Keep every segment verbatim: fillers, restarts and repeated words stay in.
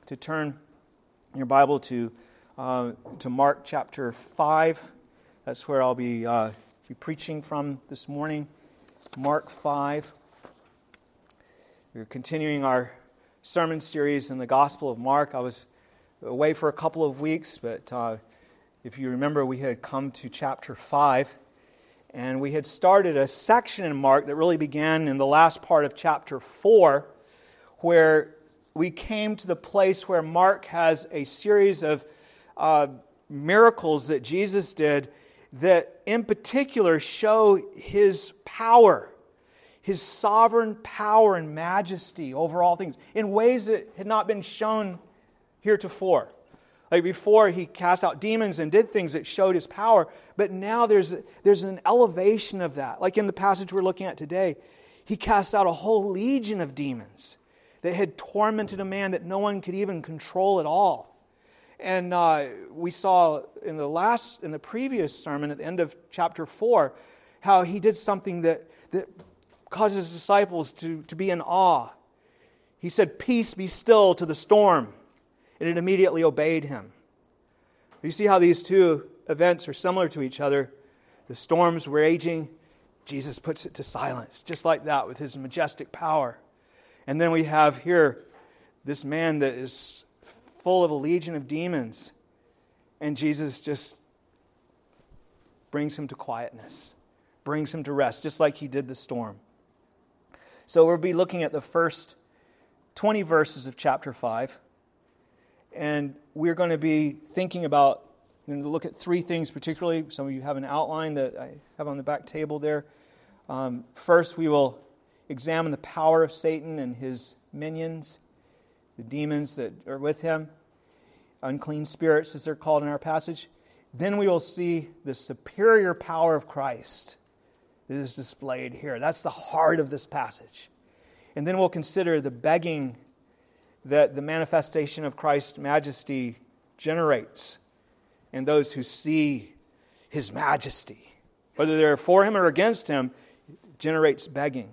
to turn your Bible to uh, to Mark chapter five. That's where I'll be, uh, be preaching from this morning. Mark five. We're continuing our sermon series in the Gospel of Mark. I was away for a couple of weeks, but uh, if you remember, we had come to chapter five, and we had started a section in Mark that really began in the last part of chapter four, where we came to the place where Mark has a series of uh, miracles that Jesus did that in particular show His power, His sovereign power and majesty over all things in ways that had not been shown heretofore. Like before, He cast out demons and did things that showed His power, but now there's, there's an elevation of that. Like in the passage we're looking at today, He cast out a whole legion of demons that had tormented a man that no one could even control at all. And uh, we saw in the last, in the previous sermon at the end of chapter four, how He did something that, that caused His disciples to, to be in awe. He said, "Peace, be still," to the storm, and it immediately obeyed Him. You see how these two events are similar to each other. The storm's raging, Jesus puts it to silence, just like that, with His majestic power. And then we have here this man that is full of a legion of demons, and Jesus just brings him to quietness, brings him to rest, just like He did the storm. So we'll be looking at the first twenty verses of chapter five, and we're going to be thinking about, we're going to look at three things particularly. Some of you have an outline that I have on the back table there. Um, first, we will examine the power of Satan and his minions, the demons that are with him, unclean spirits as they're called in our passage. Then we will see the superior power of Christ that is displayed here. That's the heart of this passage. And then we'll consider the begging that the manifestation of Christ's majesty generates in those who see His majesty. Whether they're for Him or against Him, it generates begging.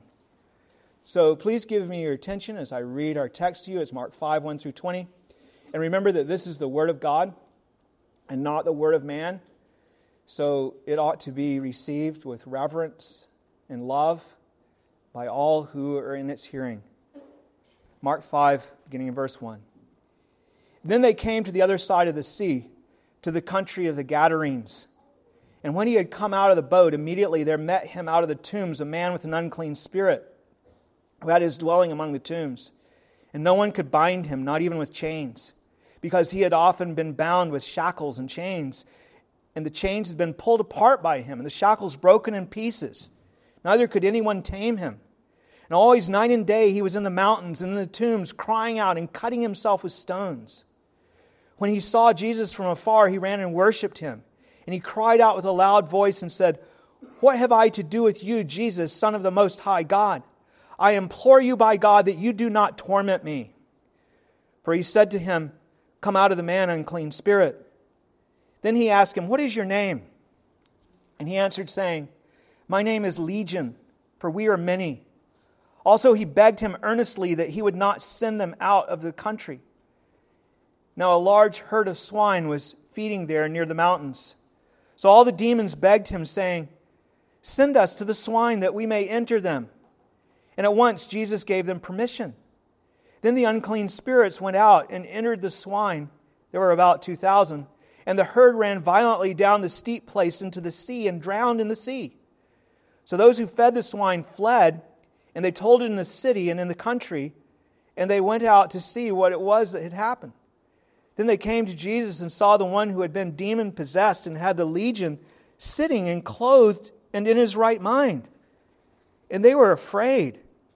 So please give me your attention as I read our text to you. It's Mark five, one through twenty. And remember that this is the Word of God and not the word of man. So it ought to be received with reverence and love by all who are in its hearing. Mark five, beginning in verse one. Then they came to the other side of the sea, to the country of the Gadarenes. And when He had come out of the boat, immediately there met Him out of the tombs a man with an unclean spirit, who had his dwelling among the tombs. And no one could bind him, not even with chains, because he had often been bound with shackles and chains. And the chains had been pulled apart by him, and the shackles broken in pieces. Neither could anyone tame him. And always night and day he was in the mountains and in the tombs, crying out and cutting himself with stones. When he saw Jesus from afar, he ran and worshipped Him. And he cried out with a loud voice and said, "What have I to do with you, Jesus, Son of the Most High God? I implore you by God that you do not torment me." For he said to him, "Come out of the man, unclean spirit." Then he asked him, "What is your name?" And he answered, saying, "My name is Legion, for we are many." Also he begged him earnestly that he would not send them out of the country. Now a large herd of swine was feeding there near the mountains. So all the demons begged him, saying, "Send us to the swine that we may enter them." And at once Jesus gave them permission. Then the unclean spirits went out and entered the swine. There were about two thousand. And the herd ran violently down the steep place into the sea and drowned in the sea. So those who fed the swine fled, and they told it in the city and in the country, and they went out to see what it was that had happened. Then they came to Jesus and saw the one who had been demon-possessed and had the legion sitting and clothed and in his right mind. And they were afraid.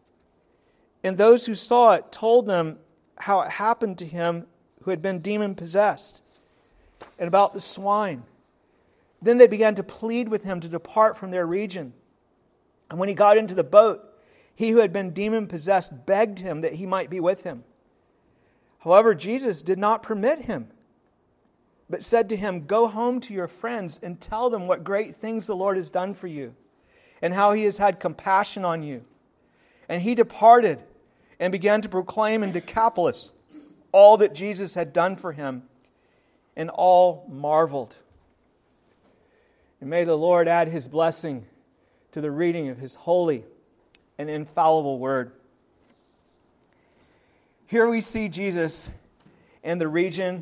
And those who saw it told them how it happened to him who had been demon-possessed, and about the swine. Then they began to plead with him to depart from their region. And when he got into the boat, he who had been demon-possessed begged him that he might be with him. However, Jesus did not permit him, but said to him, "Go home to your friends and tell them what great things the Lord has done for you, and how He has had compassion on you." And he departed and began to proclaim in Decapolis all that Jesus had done for him, and all marveled. And may the Lord add His blessing to the reading of His holy and infallible word. Here we see Jesus in the region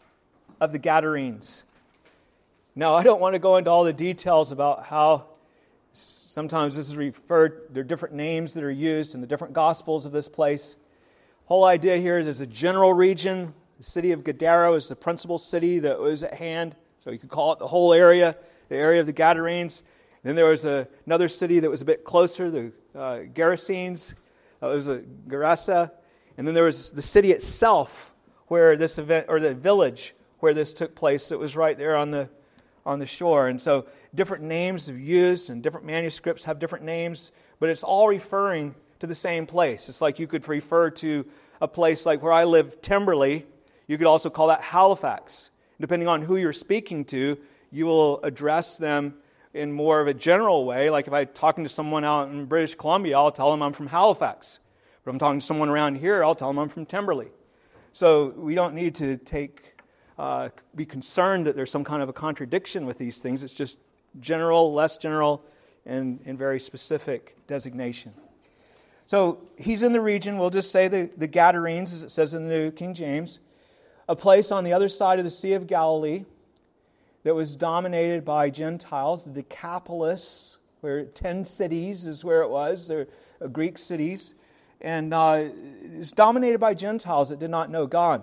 of the Gadarenes. Now, I don't want to go into all the details about how sometimes this is referred, there are different names that are used in the different Gospels of this place. Whole idea here is there's a general region. The city of Gadara is the principal city that was at hand, so you could call it the whole area, the area of the Gadarenes. Then there was a, another city that was a bit closer, the uh, Gerasenes. That was a Gerasa. And then there was the city itself, where this event, or the village where this took place. It was right there on the on the shore. And so different names are used, and different manuscripts have different names, but it's all referring to the same place. It's like you could refer to a place like where I live, Timberley. You could also call that Halifax. Depending on who you're speaking to, you will address them in more of a general way. Like if I'm talking to someone out in British Columbia, I'll tell them I'm from Halifax. But if I'm talking to someone around here, I'll tell them I'm from Timberley. So we don't need to take uh, be concerned that there's some kind of a contradiction with these things. It's just general, less general, and, and very specific designation. So he's in the region, we'll just say the, the Gadarenes, as it says in the New King James, a place on the other side of the Sea of Galilee that was dominated by Gentiles, the Decapolis, where ten cities is where it was. They're uh, Greek cities. And uh, it's dominated by Gentiles that did not know God.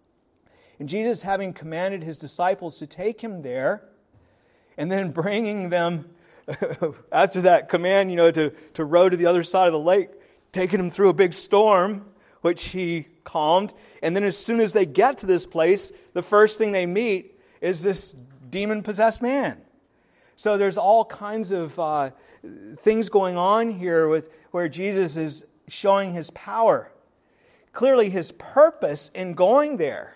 And Jesus, having commanded His disciples to take Him there, and then bringing them, after that command, you know, to, to row to the other side of the lake, taking them through a big storm, which He calmed. And then as soon as they get to this place, the first thing they meet is this demon-possessed man. So there's all kinds of uh, things going on here with where Jesus is showing His power. Clearly His purpose in going there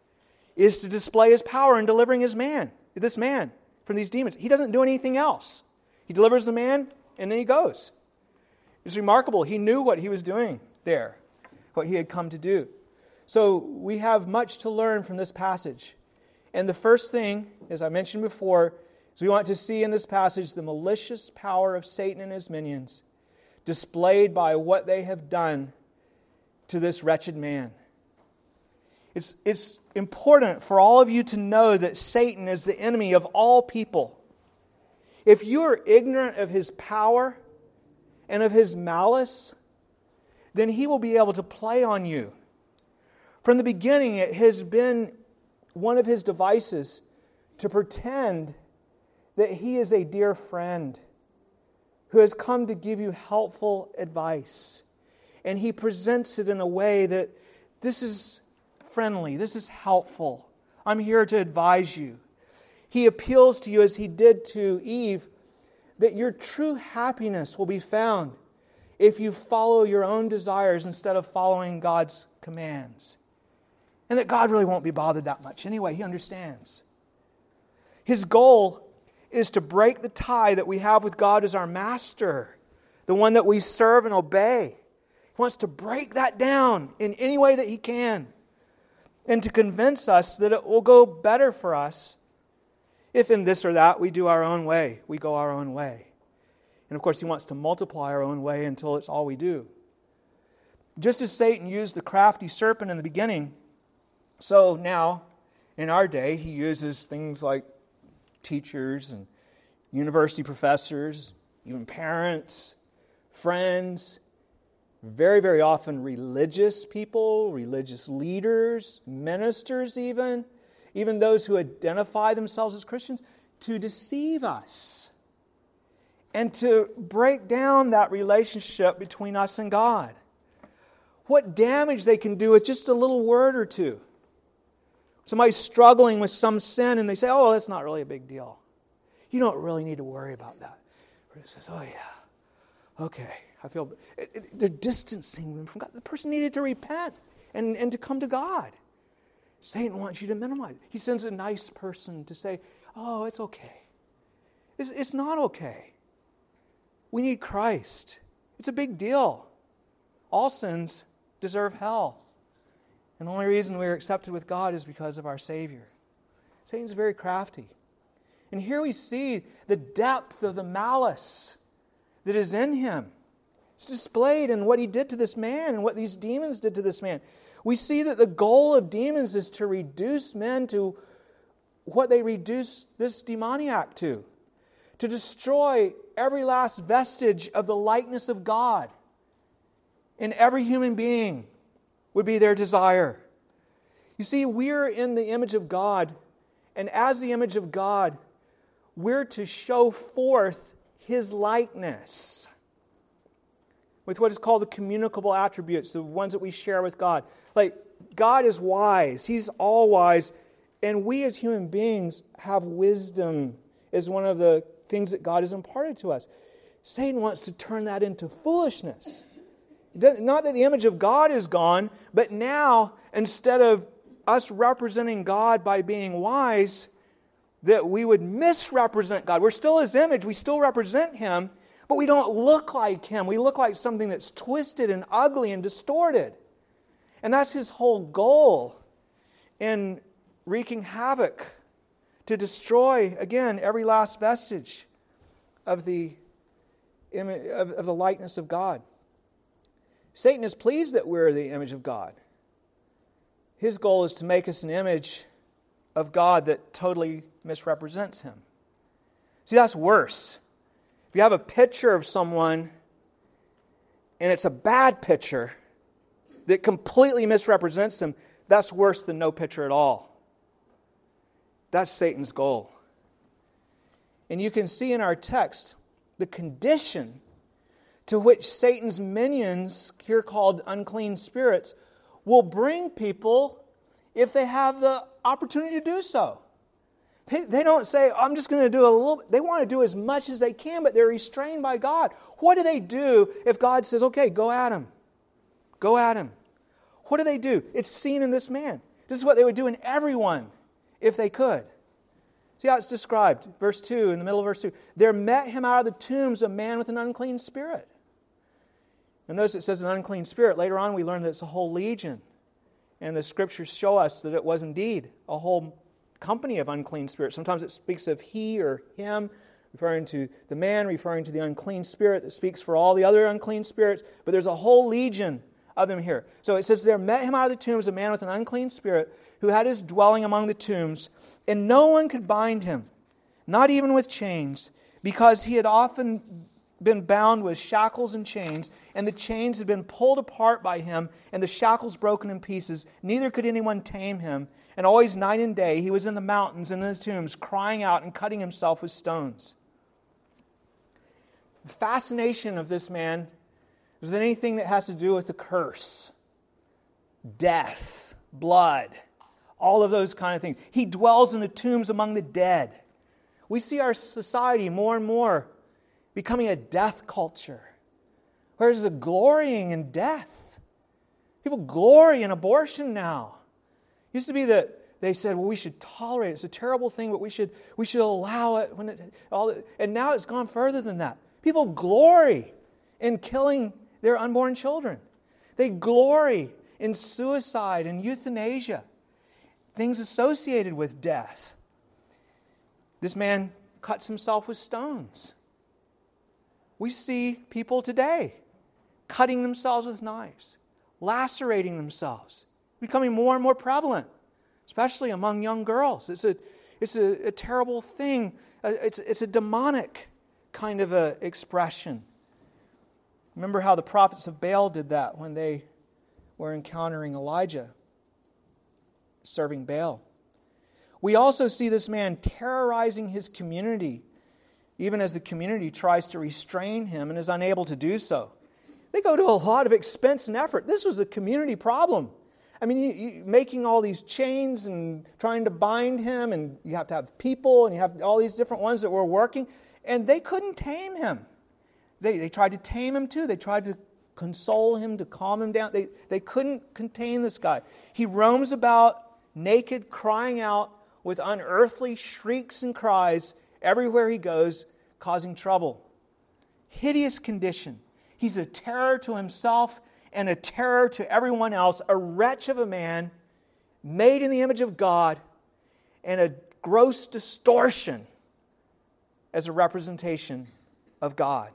is to display His power in delivering his man, this man from these demons. He doesn't do anything else. He delivers the man and then He goes. It's remarkable. He knew what He was doing there, what He had come to do. So we have much to learn from this passage. And the first thing, as I mentioned before, is we want to see in this passage the malicious power of Satan and his minions displayed by what they have done to this wretched man. It's, it's important for all of you to know that Satan is the enemy of all people. If you are ignorant of his power and of his malice, then he will be able to play on you. From the beginning, it has been one of his devices to pretend that he is a dear friend who has come to give you helpful advice. And he presents it in a way that this is friendly, this is helpful. I'm here to advise you. He appeals to you as he did to Eve, that your true happiness will be found if you follow your own desires instead of following God's commands. And that God really won't be bothered that much. Anyway, He understands. His goal is to break the tie that we have with God as our master, the one that we serve and obey. He wants to break that down in any way that He can, and to convince us that it will go better for us if in this or that we do our own way, we go our own way. And of course, He wants to multiply our own way until it's all we do. Just as Satan used the crafty serpent in the beginning, so now, in our day, he uses things like teachers and university professors, even parents, friends, very, very often religious people, religious leaders, ministers even, even those who identify themselves as Christians, to deceive us and to break down that relationship between us and God. What damage they can do with just a little word or two. Somebody's struggling with some sin and they say, oh, that's not really a big deal. You don't really need to worry about that. Or it says, oh yeah, okay, I feel... It, it, they're distancing them from God. The person needed to repent and, and to come to God. Satan wants you to minimize it. He sends a nice person to say, oh, it's okay. It's, it's not okay. We need Christ. It's a big deal. All sins deserve hell. And the only reason we're accepted with God is because of our Savior. Satan's very crafty. And here we see the depth of the malice that is in him. It's displayed in what he did to this man and what these demons did to this man. We see that the goal of demons is to reduce men to what they reduce this demoniac to. To destroy every last vestige of the likeness of God in every human being would be their desire. You see, we're in the image of God, and as the image of God, we're to show forth His likeness with what is called the communicable attributes, the ones that we share with God. Like, God is wise. He's all wise. And we as human beings have wisdom as one of the things that God has imparted to us. Satan wants to turn that into foolishness. Not that the image of God is gone, but now, instead of us representing God by being wise, that we would misrepresent God. We're still His image. We still represent Him, but we don't look like Him. We look like something that's twisted and ugly and distorted. And that's his whole goal in wreaking havoc, to destroy, again, every last vestige of the, of, of the likeness of God. Satan is pleased that we're the image of God. His goal is to make us an image of God that totally misrepresents Him. See, that's worse. If you have a picture of someone and it's a bad picture that completely misrepresents them, that's worse than no picture at all. That's Satan's goal. And you can see in our text the condition to which Satan's minions, here called unclean spirits, will bring people if they have the opportunity to do so. They, they don't say, I'm just going to do a little bit. They want to do as much as they can, but they're restrained by God. What do they do if God says, okay, go at him? Go at him. What do they do? It's seen in this man. This is what they would do in everyone if they could. See how it's described. Verse two, in the middle of verse two. There met him out of the tombs a man with an unclean spirit. And notice it says an unclean spirit. Later on we learn that it's a whole legion. And the Scriptures show us that it was indeed a whole company of unclean spirits. Sometimes it speaks of he or him, referring to the man, referring to the unclean spirit that speaks for all the other unclean spirits. But there's a whole legion of them here. So it says, there met him out of the tombs a man with an unclean spirit who had his dwelling among the tombs, and no one could bind him, not even with chains, because he had often been bound with shackles and chains, and the chains had been pulled apart by him, and the shackles broken in pieces. Neither could anyone tame him. And always night and day he was in the mountains and in the tombs, crying out and cutting himself with stones. The fascination of this man is that anything that has to do with the curse, death, blood, all of those kind of things. He dwells in the tombs among the dead. We see our society more and more becoming a death culture, where there's a glorying in death. People glory in abortion now. It used to be that they said, well, we should tolerate it. It's a terrible thing, but we should we should allow it. When it all. And now it's gone further than that. People glory in killing their unborn children. They glory in suicide and euthanasia, things associated with death. This man cuts himself with stones. We see people today cutting themselves with knives, lacerating themselves, becoming more and more prevalent, especially among young girls. It's a, it's a, a terrible thing. It's, it's a demonic kind of a expression. Remember how the prophets of Baal did that when they were encountering Elijah, serving Baal. We also see this man terrorizing his community, even as the community tries to restrain him and is unable to do so. They go to a lot of expense and effort. This was a community problem. I mean, you, you, making all these chains and trying to bind him, and you have to have people, and you have all these different ones that were working, and they couldn't tame him. They, they tried to tame him too. They tried to console him, to calm him down. They, they couldn't contain this guy. He roams about naked, crying out with unearthly shrieks and cries everywhere he goes, causing trouble. Hideous condition. He's a terror to himself and a terror to everyone else, a wretch of a man, made in the image of God, and a gross distortion as a representation of God.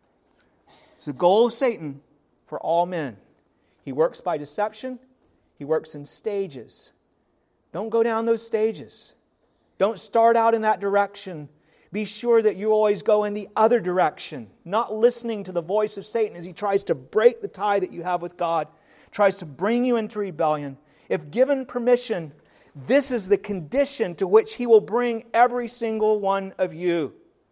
It's the goal of Satan for all men. He works by deception. He works in stages. Don't go down those stages. Don't start out in that direction. Be sure that you always go in the other direction, not listening to the voice of Satan as he tries to break the tie that you have with God, tries to bring you into rebellion. If given permission, this is the condition to which he will bring every single one of you,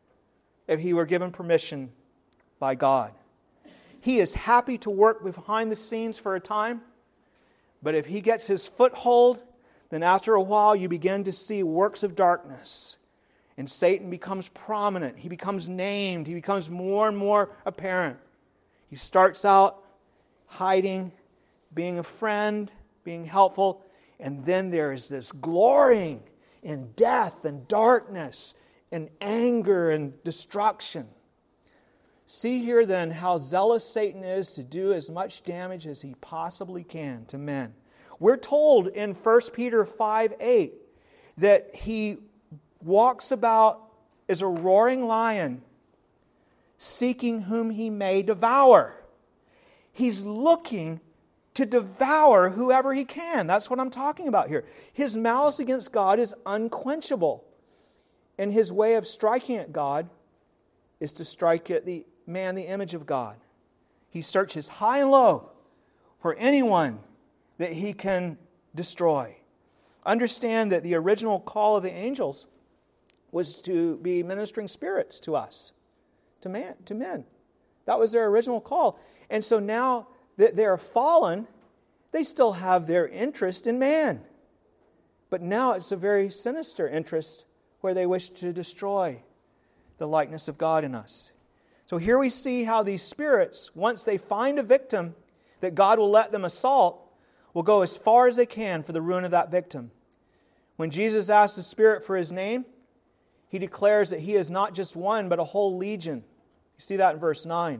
if he were given permission by God. He is happy to work behind the scenes for a time, but if he gets his foothold, then after a while you begin to see works of darkness. And Satan becomes prominent. He becomes named. He becomes more and more apparent. He starts out hiding, being a friend, being helpful, and then there is this glorying in death and darkness and anger and destruction. See here then how zealous Satan is to do as much damage as he possibly can to men. We're told in First Peter five eight that he walks about as a roaring lion, seeking whom he may devour. He's looking to devour whoever he can. That's what I'm talking about here. His malice against God is unquenchable. And his way of striking at God is to strike at the man, the image of God. He searches high and low for anyone that he can destroy. Understand that the original call of the angels was to be ministering spirits to us, to man, to men. That was their original call. And so now that they're fallen, they still have their interest in man. But now it's a very sinister interest where they wish to destroy the likeness of God in us. So here we see how these spirits, once they find a victim that God will let them assault, will go as far as they can for the ruin of that victim. When Jesus asks the spirit for his name, he declares that he is not just one, but a whole legion. You see that in verse nine.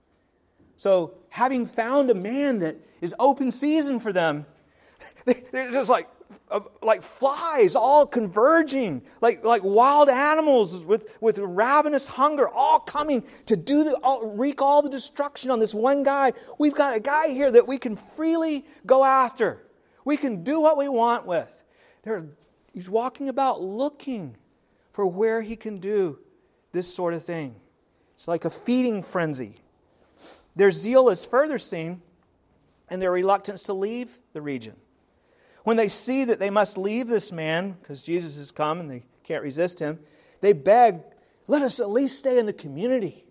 So, having found a man that is open season for them, they're just like, like flies, all converging, like, like wild animals with, with ravenous hunger, all coming to do the, all, wreak all the destruction on this one guy. We've got a guy here that we can freely go after. We can do what we want with. They're, he's walking about looking for where he can do this sort of thing. It's like a feeding frenzy. Their zeal is further seen in their reluctance to leave the region. When they see that they must leave this man, because Jesus has come and they can't resist him, they beg, let us at least stay in the community.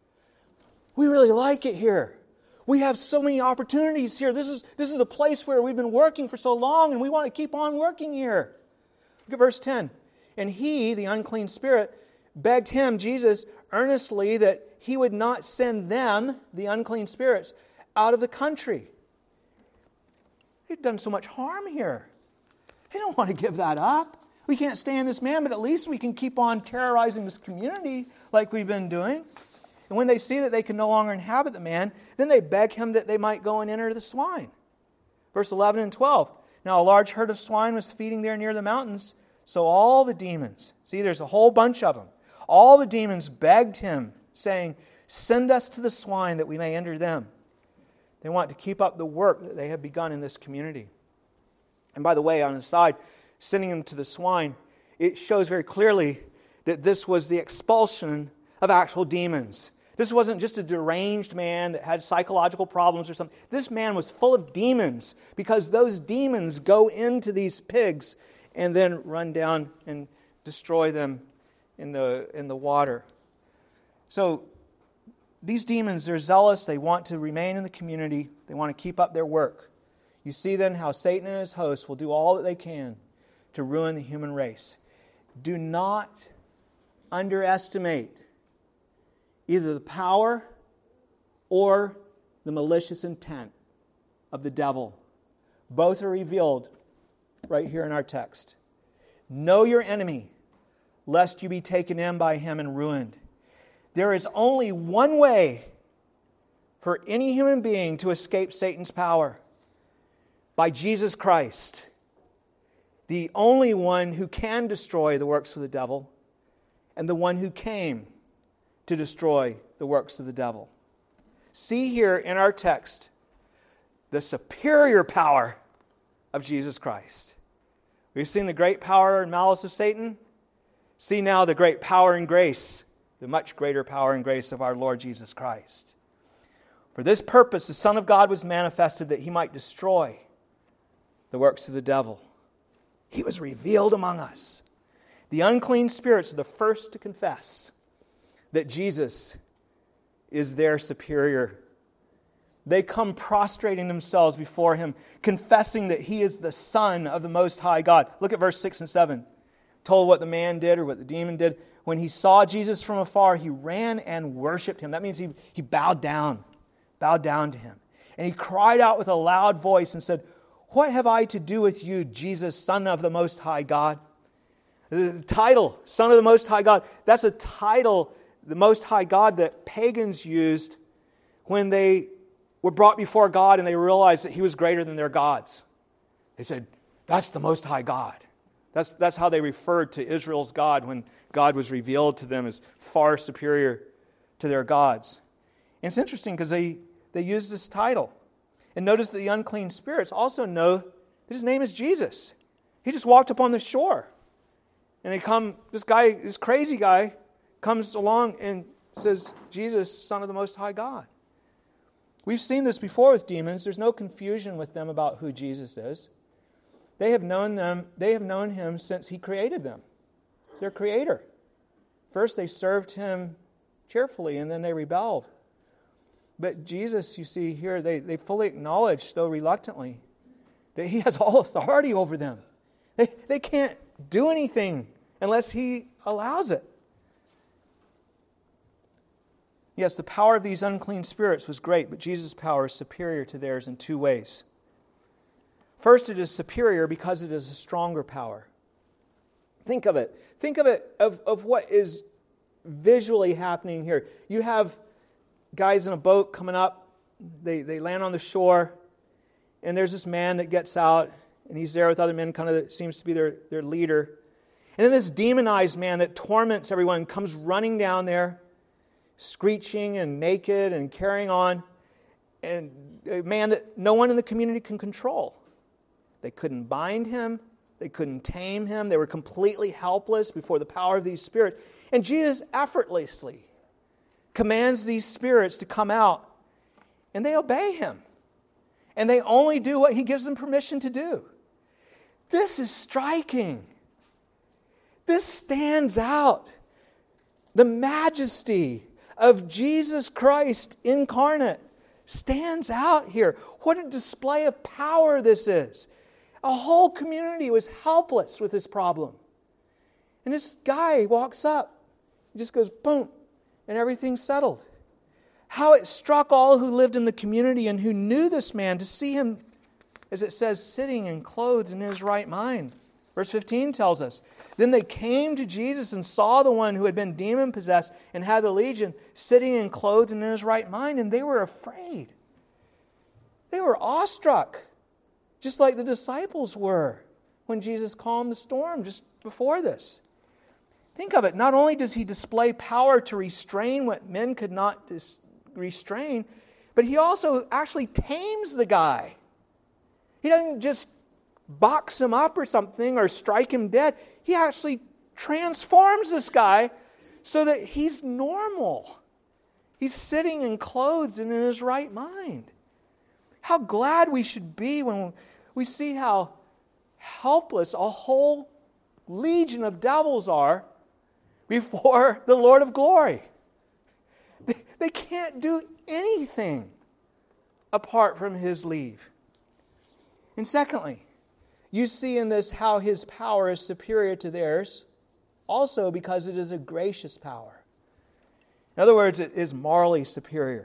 We really like it here. We have so many opportunities here. This is, this is a place where we've been working for so long and we want to keep on working here. Look at verse ten. And he, the unclean spirit, begged him, Jesus, earnestly that he would not send them, the unclean spirits, out of the country. They've done so much harm here. They don't want to give that up. We can't stand this man, but at least we can keep on terrorizing this community like we've been doing. And when they see that they can no longer inhabit the man, then they beg him that they might go and enter the swine. Verse eleven and twelve. Now a large herd of swine was feeding there near the mountains, so all the demons, see there's a whole bunch of them, all the demons begged him, saying, send us to the swine that we may enter them. They want to keep up the work that they have begun in this community. And by the way, on the side, sending them to the swine, it shows very clearly that this was the expulsion of actual demons. This wasn't just a deranged man that had psychological problems or something. This man was full of demons because those demons go into these pigs and then run down and destroy them in the, in the water. So these demons, they're zealous. They want to remain in the community. They want to keep up their work. You see then how Satan and his hosts will do all that they can to ruin the human race. Do not underestimate either the power or the malicious intent of the devil. Both are revealed right here in our text. Know your enemy, lest you be taken in by him and ruined. There is only one way for any human being to escape Satan's power by Jesus Christ, the only one who can destroy the works of the devil and the one who came to destroy the works of the devil. See here in our text the superior power of Jesus Christ. We've seen the great power and malice of Satan. See now the great power and grace, the much greater power and grace of our Lord Jesus Christ. For this purpose, the Son of God was manifested that He might destroy the works of the devil. He was revealed among us. The unclean spirits are the first to confess that Jesus is their superior. They come prostrating themselves before Him, confessing that He is the Son of the Most High God. Look at verse six and seven. Told what the man did or what the demon did. When he saw Jesus from afar, he ran and worshipped Him. That means he, he bowed down, bowed down to Him. And he cried out with a loud voice and said, "What have I to do with you, Jesus, Son of the Most High God?" The title, Son of the Most High God, that's a title, the Most High God, that pagans used when they were brought before God and they realized that He was greater than their gods. They said, "That's the Most High God." That's, that's how they referred to Israel's God when God was revealed to them as far superior to their gods. And it's interesting because they, they use this title. And notice that the unclean spirits also know that His name is Jesus. He just walked up on the shore. And they come, this guy, this crazy guy, comes along and says, "Jesus, Son of the Most High God." We've seen this before with demons. There's no confusion with them about who Jesus is. They have known them, they have known Him since He created them. He's their creator. First they served Him cheerfully and then they rebelled. But Jesus, you see here, they, they fully acknowledge, though reluctantly, that He has all authority over them. They, they can't do anything unless He allows it. Yes, the power of these unclean spirits was great, but Jesus' power is superior to theirs in two ways. First, it is superior because it is a stronger power. Think of it. Think of it, of, of what is visually happening here. You have guys in a boat coming up. They, they land on the shore, and there's this man that gets out, and he's there with other men, kind of seems to be their, their leader. And then this demonized man that torments everyone comes running down there, screeching and naked and carrying on, and a man that no one in the community can control. They couldn't bind him. They couldn't tame him. They were completely helpless before the power of these spirits. And Jesus effortlessly commands these spirits to come out, and they obey Him. And they only do what He gives them permission to do. This is striking. This stands out. The majesty of Jesus Christ incarnate stands out here. What a display of power this is. A whole community was helpless with this problem. And this guy walks up. He just goes, boom, and everything's settled. How it struck all who lived in the community and who knew this man to see him, as it says, sitting and clothed in his right mind. Verse fifteen tells us, "Then they came to Jesus and saw the one who had been demon-possessed and had the legion sitting and clothed and in his right mind, and they were afraid." They were awestruck, just like the disciples were when Jesus calmed the storm just before this. Think of it. Not only does He display power to restrain what men could not dis- restrain, but He also actually tames the guy. He doesn't just box him up or something or strike him dead. He actually transforms this guy so that he's normal. He's sitting and clothed and in his right mind. How glad we should be when we see how helpless a whole legion of devils are before the Lord of glory. They, they can't do anything apart from His leave. And secondly, you see in this how His power is superior to theirs, also because it is a gracious power. In other words, it is morally superior.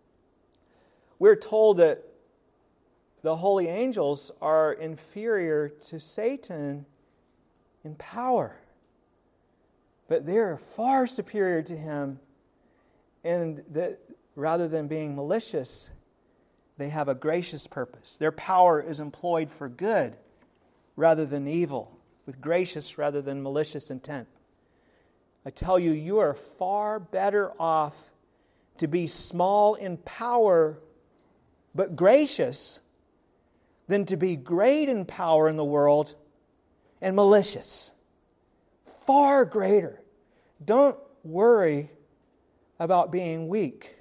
We're told that the holy angels are inferior to Satan in power, but they're far superior to him in the rather than being malicious, they have a gracious purpose. Their power is employed for good rather than evil, with gracious rather than malicious intent. I tell you, you are far better off to be small in power but gracious than to be great in power in the world and malicious. Far greater. Don't worry about being weak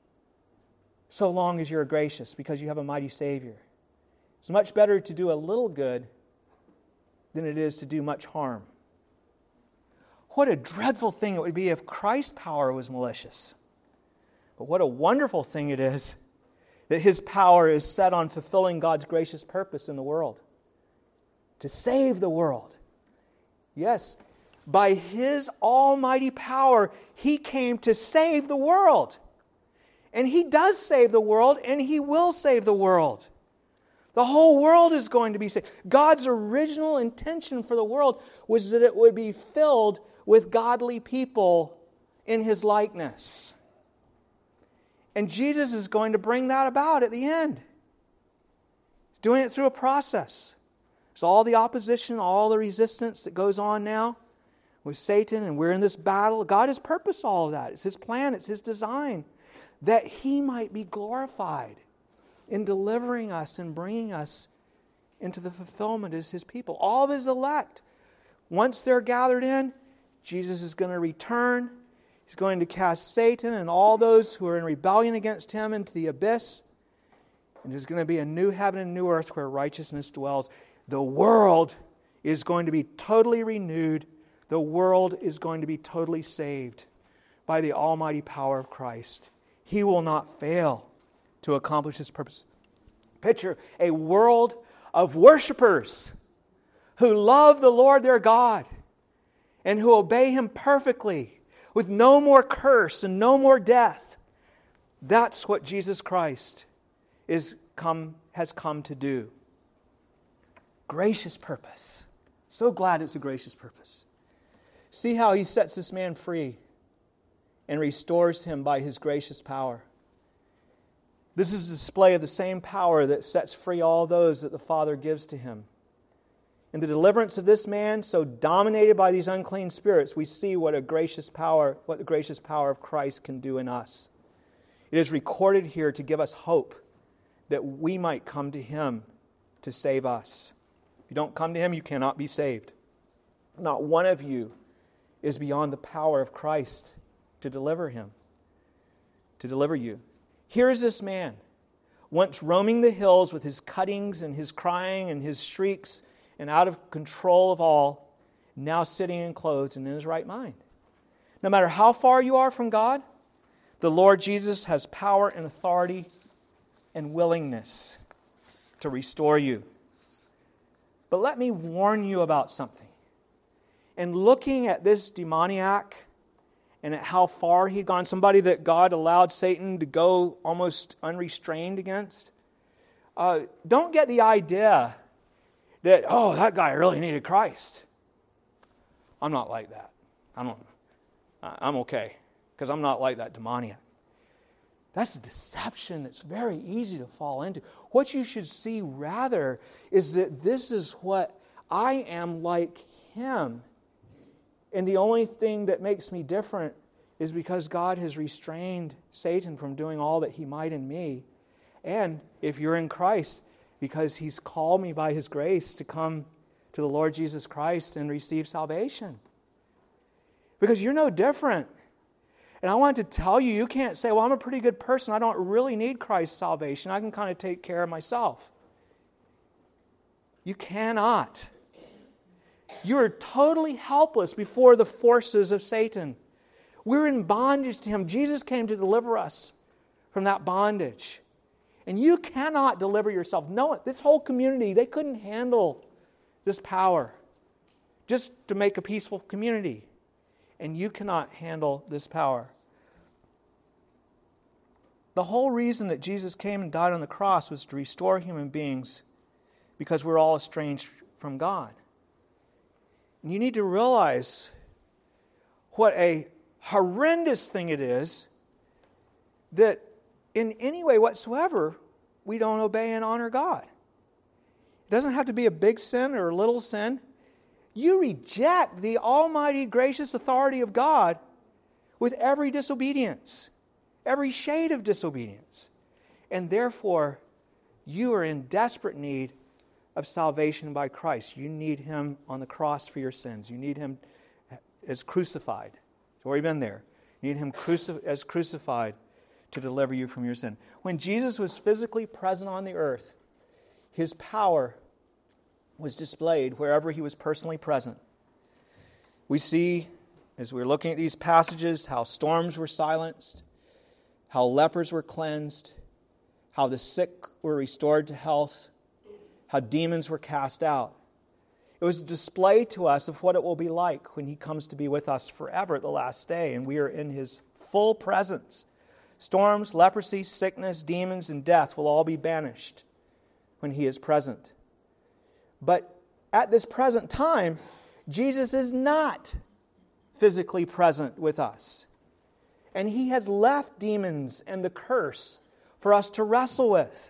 so long as you're gracious, because you have a mighty Savior. It's much better to do a little good than it is to do much harm. What a dreadful thing it would be if Christ's power was malicious. But what a wonderful thing it is that His power is set on fulfilling God's gracious purpose in the world. To save the world. Yes, by His almighty power, He came to save the world. And He does save the world, and He will save the world. The whole world is going to be saved. God's original intention for the world was that it would be filled with godly people in His likeness. And Jesus is going to bring that about at the end. He's doing it through a process. It's all the opposition, all the resistance that goes on now with Satan, and we're in this battle. God has purposed all of that. It's His plan, it's His design, that He might be glorified in delivering us and bringing us into the fulfillment as His people. All of His elect, once they're gathered in, Jesus is going to return. He's going to cast Satan and all those who are in rebellion against Him into the abyss. And there's going to be a new heaven and new earth where righteousness dwells. The world is going to be totally renewed. The world is going to be totally saved by the almighty power of Christ. He will not fail to accomplish His purpose. Picture a world of worshipers who love the Lord their God and who obey Him perfectly with no more curse and no more death. That's what Jesus Christ is come, has come to do. Gracious purpose. So glad it's a gracious purpose. See how He sets this man free and restores him by His gracious power. This is a display of the same power that sets free all those that the Father gives to Him. In the deliverance of this man, so dominated by these unclean spirits, we see what a gracious power, what the gracious power of Christ can do in us. It is recorded here to give us hope that we might come to Him to save us. If you don't come to Him, you cannot be saved. Not one of you is beyond the power of Christ to deliver him, to deliver you. Here is this man, once roaming the hills with his cuttings and his crying and his shrieks and out of control of all, now sitting and clothed and in his right mind. No matter how far you are from God, the Lord Jesus has power and authority and willingness to restore you. But let me warn you about something. In looking at this demoniac and at how far he'd gone, somebody that God allowed Satan to go almost unrestrained against, uh, don't get the idea that, oh, that guy really needed Christ. I'm not like that. I don't, I'm okay, because I'm not like that demoniac. That's a deception that's very easy to fall into. What you should see rather is that this is what I am like him. And the only thing that makes me different is because God has restrained Satan from doing all that he might in me. And if you're in Christ, because He's called me by His grace to come to the Lord Jesus Christ and receive salvation. Because you're no different. And I want to tell you, you can't say, well, I'm a pretty good person. I don't really need Christ's salvation. I can kind of take care of myself. You cannot. You are totally helpless before the forces of Satan. We're in bondage to him. Jesus came to deliver us from that bondage. And you cannot deliver yourself. No, this whole community, they couldn't handle this power just to make a peaceful community. And you cannot handle this power. The whole reason that Jesus came and died on the cross was to restore human beings because we're all estranged from God. And you need to realize what a horrendous thing it is that in any way whatsoever we don't obey and honor God. It doesn't have to be a big sin or a little sin. You reject the almighty, gracious authority of God with every disobedience, every shade of disobedience. And therefore, you are in desperate need of salvation by Christ. You need Him on the cross for your sins. You need Him as crucified. He's already been there. You need Him cruci- as crucified to deliver you from your sin. When Jesus was physically present on the earth, His power was displayed wherever He was personally present. We see, as we're looking at these passages, how storms were silenced, how lepers were cleansed, how the sick were restored to health, how demons were cast out. It was a display to us of what it will be like when He comes to be with us forever at the last day, and we are in His full presence. Storms, leprosy, sickness, demons, and death will all be banished when He is present. But at this present time, Jesus is not physically present with us. And He has left demons and the curse for us to wrestle with.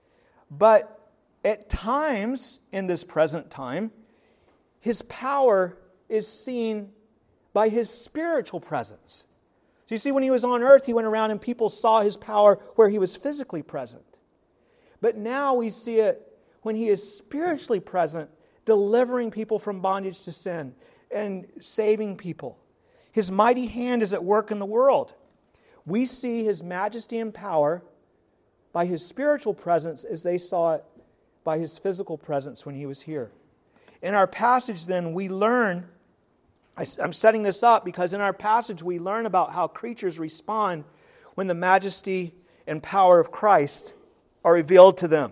But at times, in this present time, His power is seen by His spiritual presence. So you see, when He was on earth, He went around and people saw His power where He was physically present. But now we see it when He is spiritually present, delivering people from bondage to sin and saving people. His mighty hand is at work in the world. We see His majesty and power by His spiritual presence as they saw it by His physical presence when He was here. In our passage then, we learn, I'm setting this up because in our passage we learn about how creatures respond when the majesty and power of Christ are revealed to them.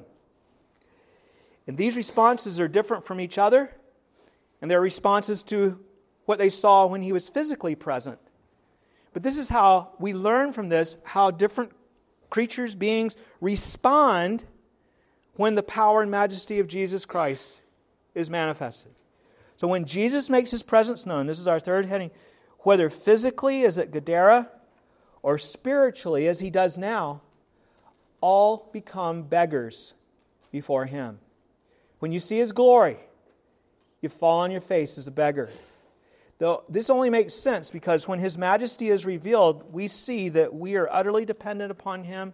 And these responses are different from each other, and they're responses to what they saw when He was physically present. But this is how we learn from this how different creatures, beings, respond when the power and majesty of Jesus Christ is manifested. So when Jesus makes His presence known, this is our third heading, whether physically as at Gadara or spiritually as He does now, all become beggars before Him. When you see His glory, you fall on your face as a beggar. Though this only makes sense because when His majesty is revealed, we see that we are utterly dependent upon Him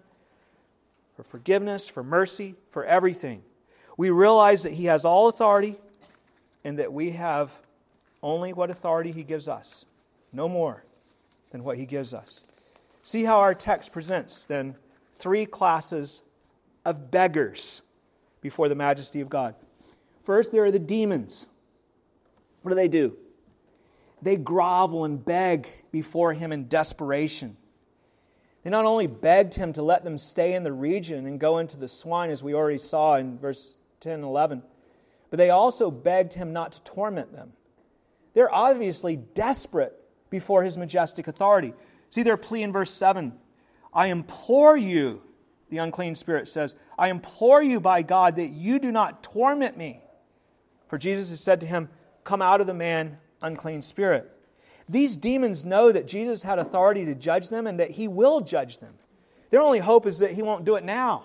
for forgiveness, for mercy, for everything. We realize that He has all authority and that we have only what authority He gives us. No more than what He gives us. See how our text presents then three classes of beggars before the majesty of God. First, there are the demons. What do they do? They grovel and beg before Him in desperation. They not only begged Him to let them stay in the region and go into the swine, as we already saw in verse ten and eleven, but they also begged Him not to torment them. They're obviously desperate before His majestic authority. See their plea in verse seven. I implore you, the unclean spirit says, I implore you by God that you do not torment me. For Jesus has said to him, come out of the man, unclean spirit. These demons know that Jesus had authority to judge them and that He will judge them. Their only hope is that He won't do it now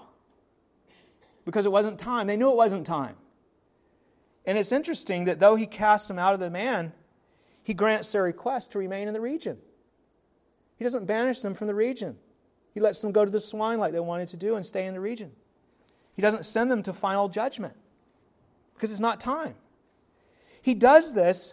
because it wasn't time. They knew it wasn't time. And it's interesting that though He casts them out of the man, He grants their request to remain in the region. He doesn't banish them from the region. He lets them go to the swine like they wanted to do and stay in the region. He doesn't send them to final judgment because it's not time. He does this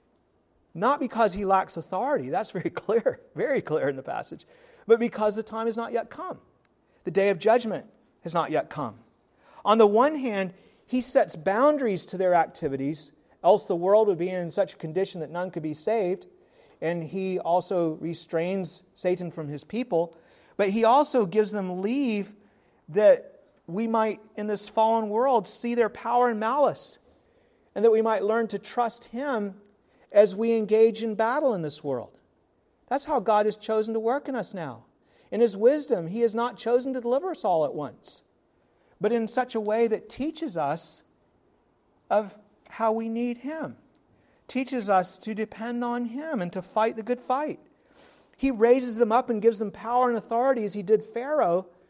not because He lacks authority. That's very clear, very clear in the passage. But because the time has not yet come. The day of judgment has not yet come. On the one hand, He sets boundaries to their activities, else the world would be in such a condition that none could be saved. And He also restrains Satan from His people. But He also gives them leave that we might, in this fallen world, see their power and malice. And that we might learn to trust Him as we engage in battle in this world. That's how God has chosen to work in us now. In His wisdom, He has not chosen to deliver us all at once, but in such a way that teaches us of how we need Him. Teaches us to depend on Him and to fight the good fight. He raises them up and gives them power and authority as He did Pharaoh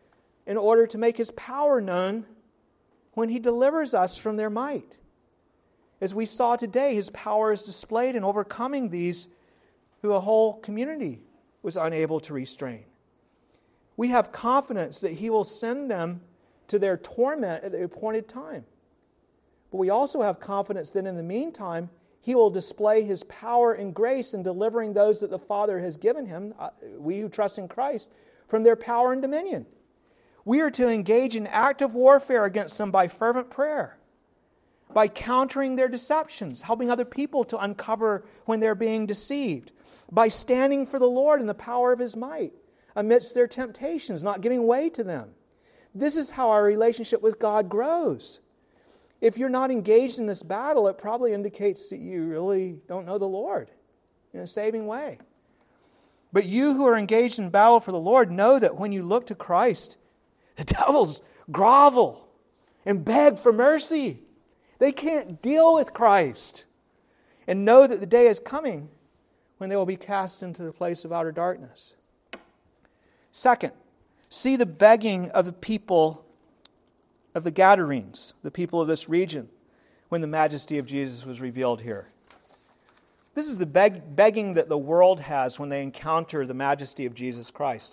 in order to make His power known when He delivers us from their might. As we saw today, His power is displayed in overcoming these who a whole community was unable to restrain. We have confidence that He will send them to their torment at the appointed time. But we also have confidence that in the meantime, He will display His power and grace in delivering those that the Father has given Him, we who trust in Christ, from their power and dominion. We are to engage in active warfare against them by fervent prayer, by countering their deceptions, helping other people to uncover when they're being deceived, by standing for the Lord in the power of His might amidst their temptations, not giving way to them. This is how our relationship with God grows. If you're not engaged in this battle, it probably indicates that you really don't know the Lord in a saving way. But you who are engaged in battle for the Lord know that when you look to Christ, the devils grovel and beg for mercy. They can't deal with Christ. And know that the day is coming when they will be cast into the place of outer darkness. Second, see the begging of the people of the Gadarenes, the people of this region, when the majesty of Jesus was revealed here. This is the beg- begging that the world has when they encounter the majesty of Jesus Christ.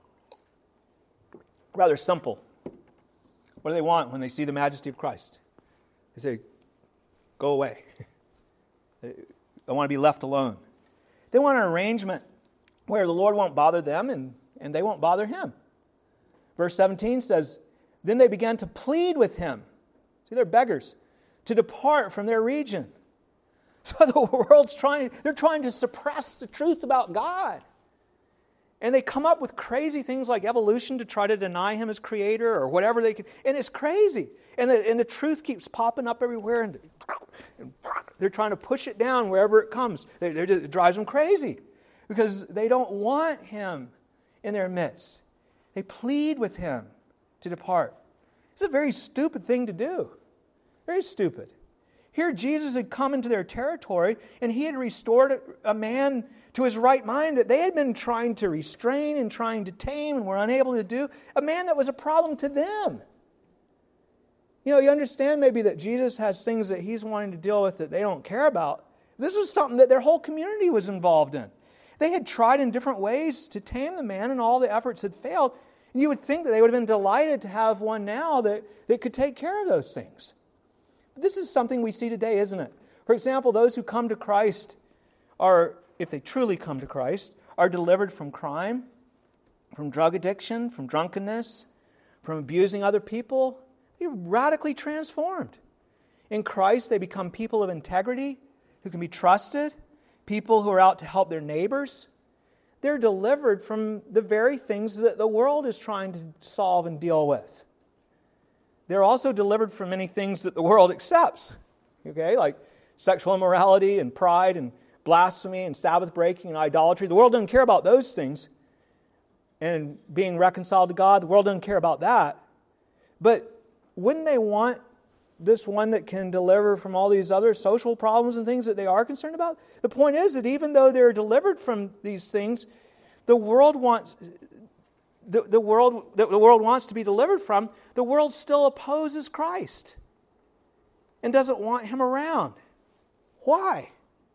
Rather simple. What do they want when they see the majesty of Christ? They say, go away. I want to be left alone. They want an arrangement where the Lord won't bother them and, and they won't bother Him. Verse seventeen says, then they began to plead with Him. See, they're beggars. To depart from their region. So the world's trying, they're trying to suppress the truth about God. And they come up with crazy things like evolution to try to deny Him as creator or whatever they can. And it's crazy. And the, and the truth keeps popping up everywhere. And, and they're trying to push it down wherever it comes. They, they're just, it drives them crazy. Because they don't want Him in their midst. They plead with Him to depart. It's a very stupid thing to do. Very stupid. Here Jesus had come into their territory and He had restored a man to his right mind that they had been trying to restrain and trying to tame and were unable to do. A man that was a problem to them. You know, you understand maybe that Jesus has things that He's wanting to deal with that they don't care about. This was something that their whole community was involved in. They had tried in different ways to tame the man and all the efforts had failed. And you would think that they would have been delighted to have one now that, that could take care of those things. But this is something we see today, isn't it? For example, those who come to Christ are, if they truly come to Christ, are delivered from crime, from drug addiction, from drunkenness, from abusing other people. They're radically transformed. In Christ, they become people of integrity who can be trusted, people who are out to help their neighbors. They're delivered from the very things that the world is trying to solve and deal with. They're also delivered from many things that the world accepts, okay, like sexual immorality and pride and blasphemy and Sabbath breaking and idolatry. The world doesn't care about those things. And being reconciled to God, the world doesn't care about that. But wouldn't they want this one that can deliver from all these other social problems and things that they are concerned about? The point is that even though they're delivered from these things, the world wants the, the world that the world wants to be delivered from, the world still opposes Christ and doesn't want Him around. Why?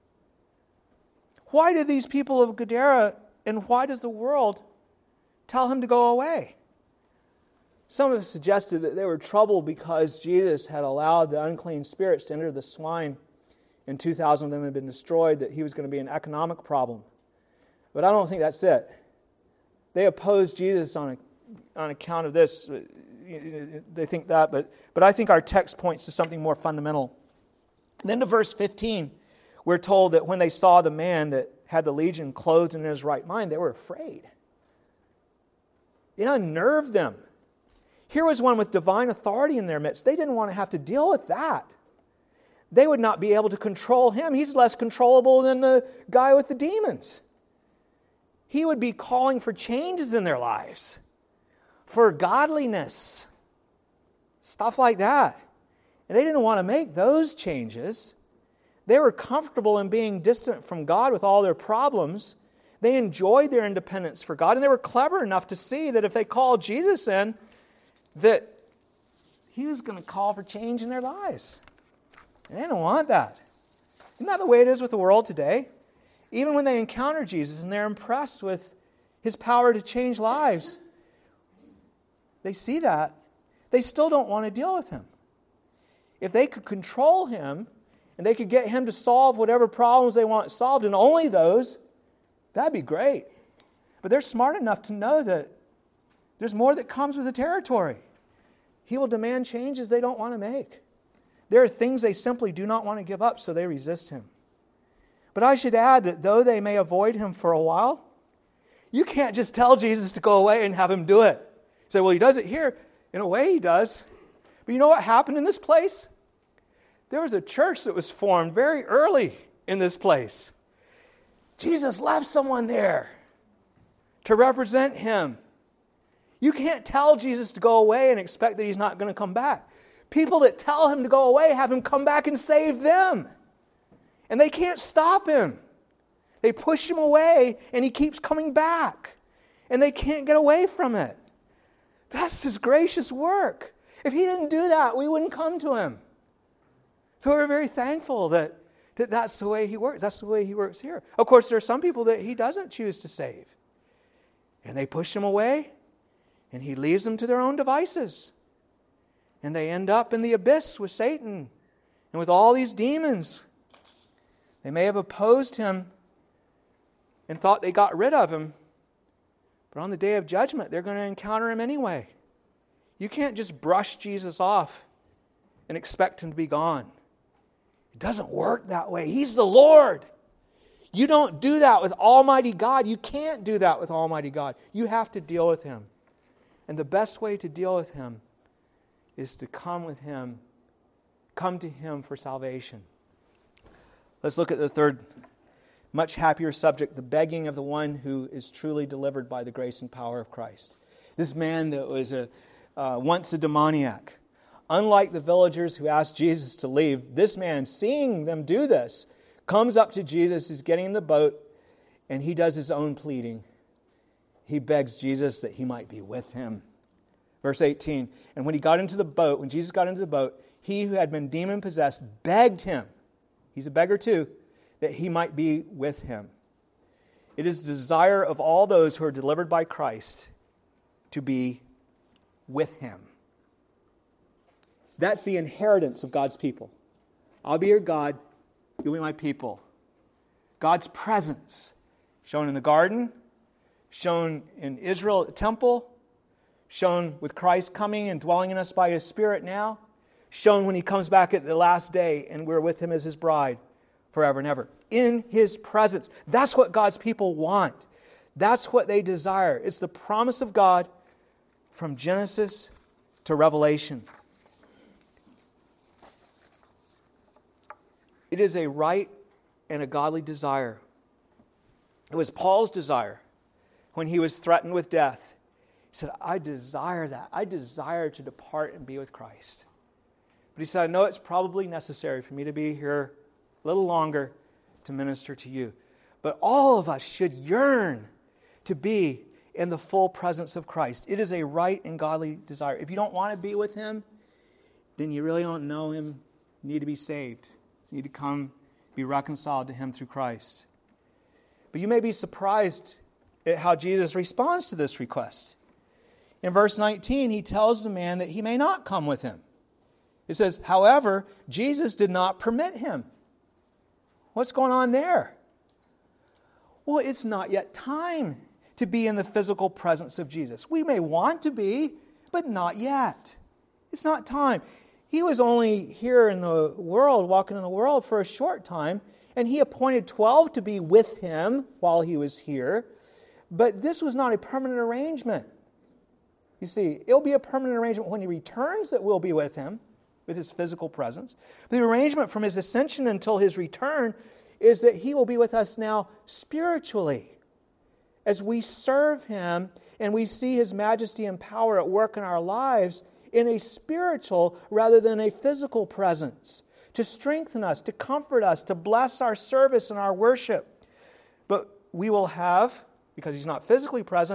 Why do these people of Gadara and why does the world tell Him to go away? Some have suggested that they were troubled because Jesus had allowed the unclean spirits to enter the swine and two thousand of them had been destroyed, that He was going to be an economic problem. But I don't think that's it. They opposed Jesus on, a, on account of this. They think that, but, but I think our text points to something more fundamental. Then to verse fifteen, we're told that when they saw the man that had the legion clothed in his right mind, they were afraid. It unnerved them. Here was one with divine authority in their midst. They didn't want to have to deal with that. They would not be able to control him. He's less controllable than the guy with the demons. He would be calling for changes in their lives, for godliness, stuff like that. And they didn't want to make those changes. They were comfortable in being distant from God with all their problems. They enjoyed their independence for God, and they were clever enough to see that if they called Jesus in, that he was going to call for change in their lives. And they don't want that. Isn't that the way it is with the world today? Even when they encounter Jesus and they're impressed with his power to change lives, they see that, they still don't want to deal with him. If they could control him and they could get him to solve whatever problems they want solved, and only those, that'd be great. But they're smart enough to know that there's more that comes with the territory. He will demand changes they don't want to make. There are things they simply do not want to give up, so they resist him. But I should add that though they may avoid him for a while, you can't just tell Jesus to go away and have him do it. You say, well, he does it here. In a way, he does. But you know what happened in this place? There was a church that was formed very early in this place. Jesus left someone there to represent him. You can't tell Jesus to go away and expect that he's not going to come back. People that tell him to go away have him come back and save them. And they can't stop him. They push him away and he keeps coming back. And they can't get away from it. That's his gracious work. If he didn't do that, we wouldn't come to him. So we're very thankful that, that that's the way he works. That's the way he works here. Of course, there are some people that he doesn't choose to save. And they push him away and he leaves them to their own devices. And they end up in the abyss with Satan and with all these demons. They may have opposed him and thought they got rid of him. But on the day of judgment, they're going to encounter him anyway. You can't just brush Jesus off and expect him to be gone. It doesn't work that way. He's the Lord. You don't do that with Almighty God. You can't do that with Almighty God. You have to deal with him. And the best way to deal with him is to come with him, come to him for salvation. Let's look at the third, much happier subject, the begging of the one who is truly delivered by the grace and power of Christ. This man that was a, uh, once a demoniac, unlike the villagers who asked Jesus to leave, this man, seeing them do this, comes up to Jesus, is getting in the boat, and he does his own pleading. He begs Jesus that he might be with him. Verse eighteen, and when he got into the boat, when Jesus got into the boat, he who had been demon-possessed begged him, he's a beggar too, that he might be with him. It is the desire of all those who are delivered by Christ to be with him. That's the inheritance of God's people. I'll be your God, you'll be my people. God's presence, shown in the garden, shown in Israel at the temple, shown with Christ coming and dwelling in us by his Spirit now, shown when he comes back at the last day and we're with him as his bride forever and ever. In his presence. That's what God's people want. That's what they desire. It's the promise of God from Genesis to Revelation. It is a right and a godly desire. It was Paul's desire when he was threatened with death. He said, I desire that. I desire to depart and be with Christ. But he said, I know it's probably necessary for me to be here a little longer to minister to you. But all of us should yearn to be in the full presence of Christ. It is a right and godly desire. If you don't want to be with him, then you really don't know him. You need to be saved. You need to come be reconciled to him through Christ. But you may be surprised at how Jesus responds to this request. In verse nineteen, he tells the man that he may not come with him. It says, however, Jesus did not permit him. What's going on there? Well, it's not yet time to be in the physical presence of Jesus. We may want to be, but not yet. It's not time. He was only here in the world, walking in the world for a short time, and he appointed twelve to be with him while he was here. But this was not a permanent arrangement. You see, it'll be a permanent arrangement when he returns that we'll be with him, with his physical presence. The arrangement from his ascension until his return is that he will be with us now spiritually. As we serve him and we see his majesty and power at work in our lives in a spiritual rather than a physical presence, to strengthen us, to comfort us, to bless our service and our worship. But we will have, because he's not physically present,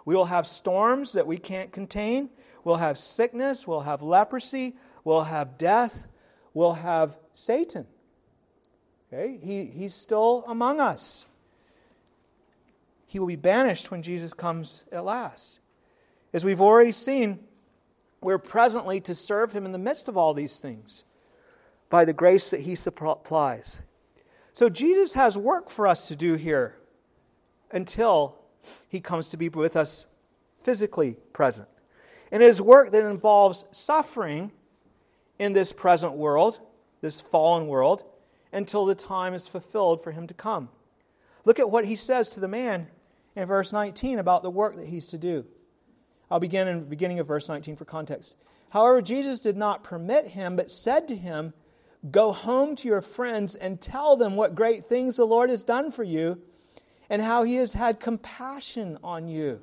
We will have storms that we can't contain. We'll have sickness. We'll have leprosy. We'll have death. We'll have Satan. Okay? He, he's still among us. He will be banished when Jesus comes at last. As we've already seen, we're presently to serve Him in the midst of all these things by the grace that He supplies. So Jesus has work for us to do here until He comes to be with us physically present. And it is work that involves suffering in this present world, this fallen world, until the time is fulfilled for Him to come. Look at what He says to the man in verse nineteen about the work that he's to do. I'll begin in the beginning of verse nineteen for context. However, Jesus did not permit him, but said to him, "Go home to your friends and tell them what great things the Lord has done for you and how He has had compassion on you."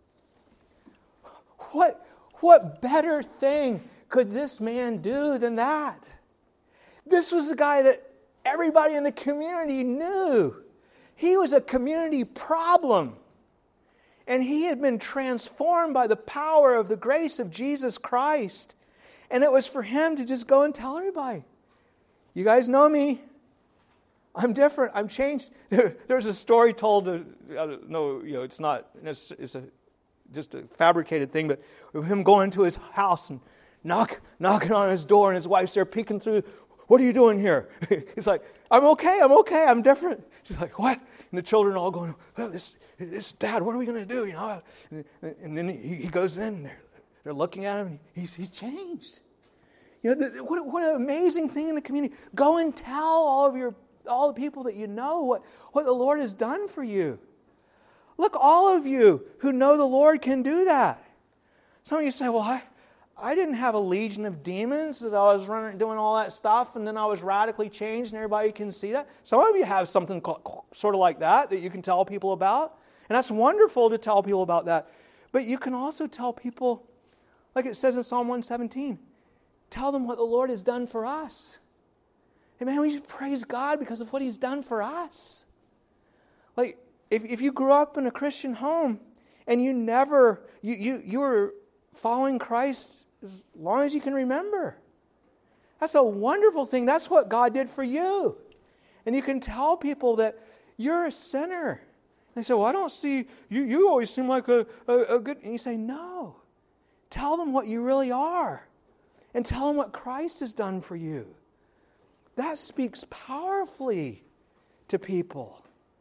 What, what better thing could this man do than that? This was the guy that everybody in the community knew. He was a community problem. And he had been transformed by the power of the grace of Jesus Christ. And it was for him to just go and tell everybody, "You guys know me. I'm different. I'm changed." There's a story told, uh, no, you know, it's not, it's, it's a, just a fabricated thing, but of him going to his house and knock, knocking on his door, and his wife's there peeking through. "What are you doing here?" He's like, "I'm okay, I'm okay, I'm different." She's like, "What?" And the children are all going, "Oh, this, this Dad, what are we going to do?" You know, and, and then he, he goes in, and they're, they're looking at him, and he's, he's changed. You know, the, what, what an amazing thing in the community. Go and tell all of your, all the people that you know what, what the Lord has done for you. Look, all of you who know the Lord can do that. Some of you say, "Well, I, I didn't have a legion of demons that I was running, doing all that stuff, and then I was radically changed, and everybody can see that." Some of you have something sort of like that that you can tell people about, and that's wonderful to tell people about that. But you can also tell people, like it says in Psalm one seventeen, tell them what the Lord has done for us. And man, we should praise God because of what He's done for us. Like, if, if you grew up in a Christian home and you never, you, you, you were following Christ as long as you can remember, that's a wonderful thing. That's what God did for you. And you can tell people that you're a sinner. They say, "Well, I don't see, you, you always seem like a, a, a good," and you say, "No. Tell them what you really are. And tell them what Christ has done for you." That speaks powerfully to people.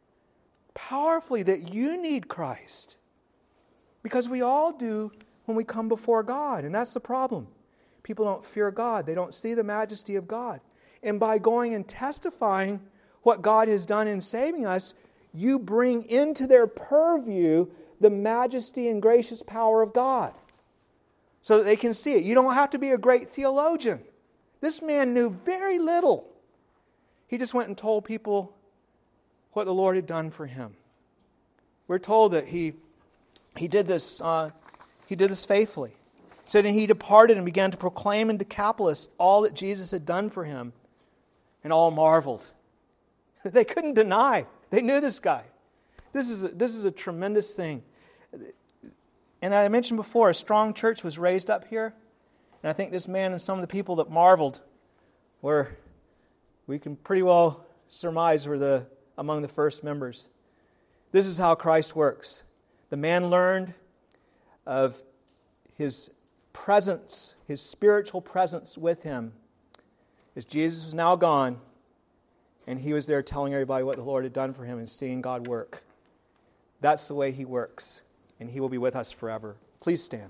Powerfully that you need Christ. Because we all do when we come before God. And that's the problem. People don't fear God. They don't see the majesty of God. And by going and testifying what God has done in saving us, you bring into their purview the majesty and gracious power of God, so that they can see it. You don't have to be a great theologian. This man knew very little. He just went and told people what the Lord had done for him. We're told that he he did this uh, he did this faithfully. It said, "And he departed and began to proclaim in Decapolis all that Jesus had done for him, and all marveled." They couldn't deny. They knew this guy. This is a, this is a tremendous thing. And I mentioned before, a strong church was raised up here. And I think this man and some of the people that marveled were, we can pretty well surmise, were the among the first members. This is how Christ works. The man learned of His presence, His spiritual presence with him, as Jesus was now gone, and he was there telling everybody what the Lord had done for him and seeing God work. That's the way He works, and He will be with us forever. Please stand.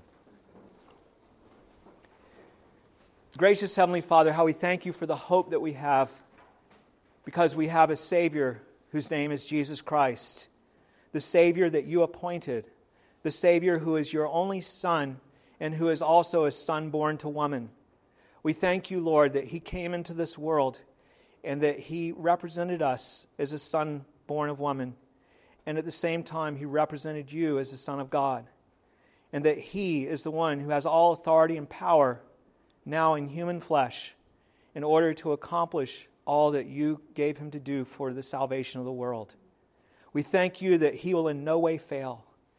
Gracious Heavenly Father, how we thank You for the hope that we have, because we have a Savior whose name is Jesus Christ, the Savior that You appointed, the Savior who is Your only Son and who is also a Son born to woman. We thank You, Lord, that He came into this world and that He represented us as a Son born of woman, and at the same time He represented You as the Son of God, and that He is the one who has all authority and power now in human flesh in order to accomplish all that You gave Him to do for the salvation of the world. We thank You that He will in no way fail. He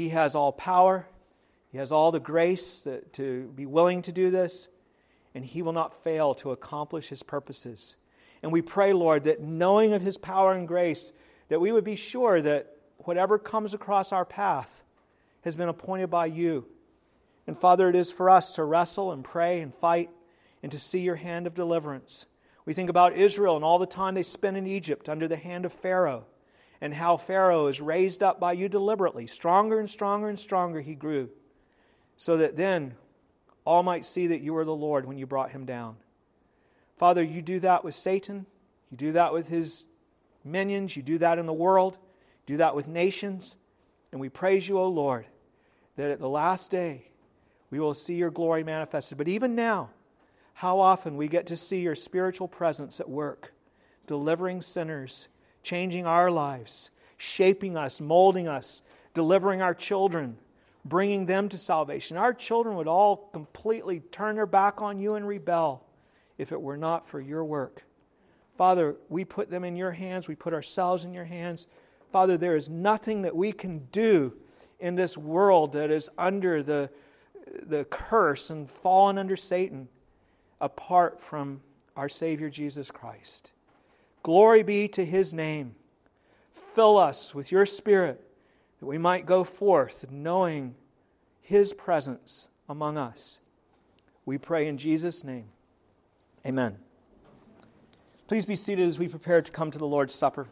He has all power. He has all the grace that, to be willing to do this, and He will not fail to accomplish His purposes. And we pray, Lord, that knowing of His power and grace, that we would be sure that whatever comes across our path has been appointed by You. And Father, it is for us to wrestle and pray and fight and to see Your hand of deliverance. We think about Israel and all the time they spent in Egypt under the hand of Pharaoh, and how Pharaoh is raised up by You deliberately. Stronger and stronger and stronger he grew, so that then all might see that You were the Lord when You brought him down. Father, You do that with Satan. You do that with his minions. You do that in the world. You do that with nations. And we praise You, O Lord, that at the last day we will see Your glory manifested. But even now, how often we get to see Your spiritual presence at work, delivering sinners, changing our lives, shaping us, molding us, delivering our children, bringing them to salvation. Our children would all completely turn their back on You and rebel if it were not for Your work. Father, we put them in Your hands. We put ourselves in Your hands. Father, there is nothing that we can do in this world that is under the, the curse and fallen under Satan apart from our Savior Jesus Christ. Glory be to His name. Fill us with Your Spirit that we might go forth knowing His presence among us. We pray in Jesus' name. Amen. Please be seated as we prepare to come to the Lord's Supper.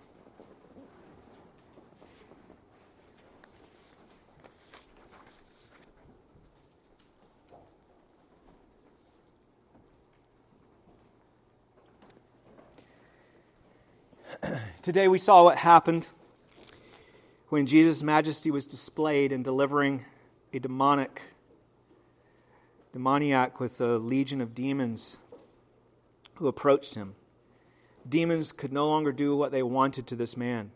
Today we saw what happened when Jesus' majesty was displayed in delivering a demonic, demoniac with a legion of demons who approached Him. Demons could no longer do what they wanted to this man.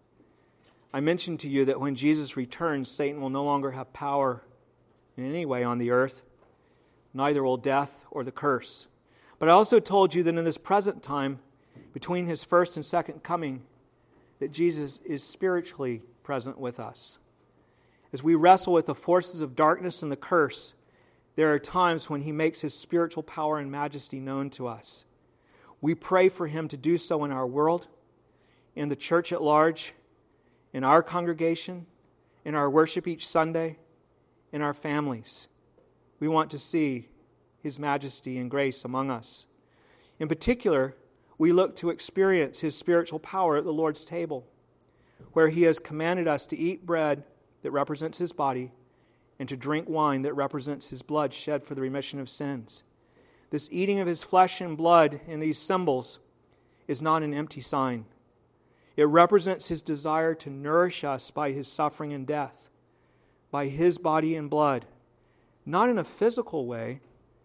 I mentioned to you that when Jesus returns, Satan will no longer have power in any way on the earth. Neither will death or the curse. But I also told you that in this present time, between His first and second coming, that Jesus is spiritually present with us. As we wrestle with the forces of darkness and the curse, there are times when He makes His spiritual power and majesty known to us. We pray for Him to do so in our world, in the church at large, in our congregation, in our worship each Sunday, in our families. We want to see His majesty and grace among us. In particular, we look to experience His spiritual power at the Lord's table, where He has commanded us to eat bread that represents His body and to drink wine that represents His blood shed for the remission of sins. This eating of His flesh and blood in these symbols is not an empty sign. It represents His desire to nourish us by His suffering and death, by His body and blood, not in a physical way,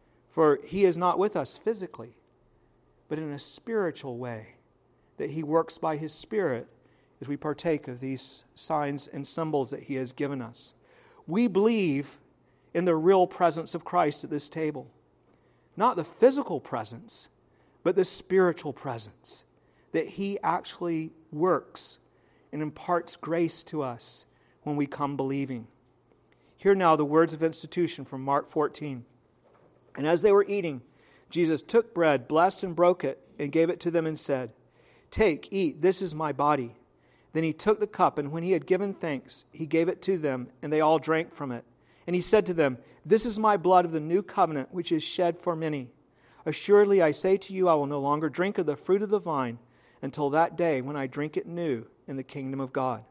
for He is not with us physically, but in a spiritual way, that He works by His Spirit as we partake of these signs and symbols that He has given us. We believe in the real presence of Christ at this table. Not the physical presence, but the spiritual presence, that He actually works and imparts grace to us when we come believing. Hear now the words of institution from Mark fourteen. And as they were eating, Jesus took bread, blessed and broke it, and gave it to them and said, "Take, eat, this is my body." Then He took the cup, and when He had given thanks, He gave it to them, and they all drank from it. And He said to them, "This is my blood of the new covenant, which is shed for many. Assuredly, I say to you, I will no longer drink of the fruit of the vine until that day when I drink it new in the kingdom of God."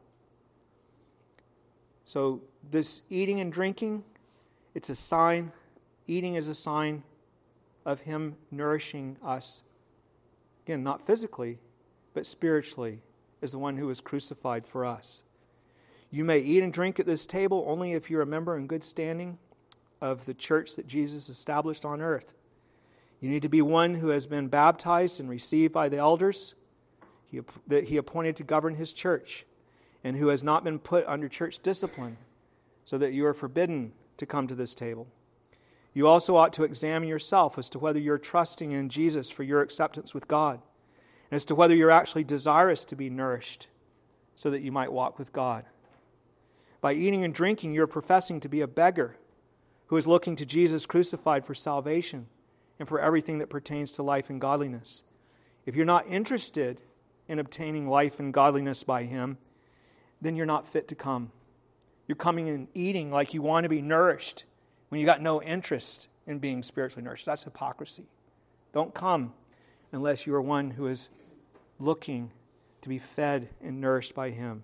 So this eating and drinking, it's a sign. Eating is a sign of Him nourishing us. Again, not physically, but spiritually, as the one who was crucified for us. You may eat and drink at this table only if you're a member in good standing of the church that Jesus established on earth. You need to be one who has been baptized and received by the elders he, that He appointed to govern His church, and who has not been put under church discipline, so that you are forbidden to come to this table. You also ought to examine yourself as to whether you're trusting in Jesus for your acceptance with God, and as to whether you're actually desirous to be nourished so that you might walk with God. By eating and drinking, you're professing to be a beggar who is looking to Jesus crucified for salvation and for everything that pertains to life and godliness. If you're not interested in obtaining life and godliness by Him, then you're not fit to come. You're coming and eating like you want to be nourished when you got no interest in being spiritually nourished. That's hypocrisy. Don't come unless you are one who is looking to be fed and nourished by Him.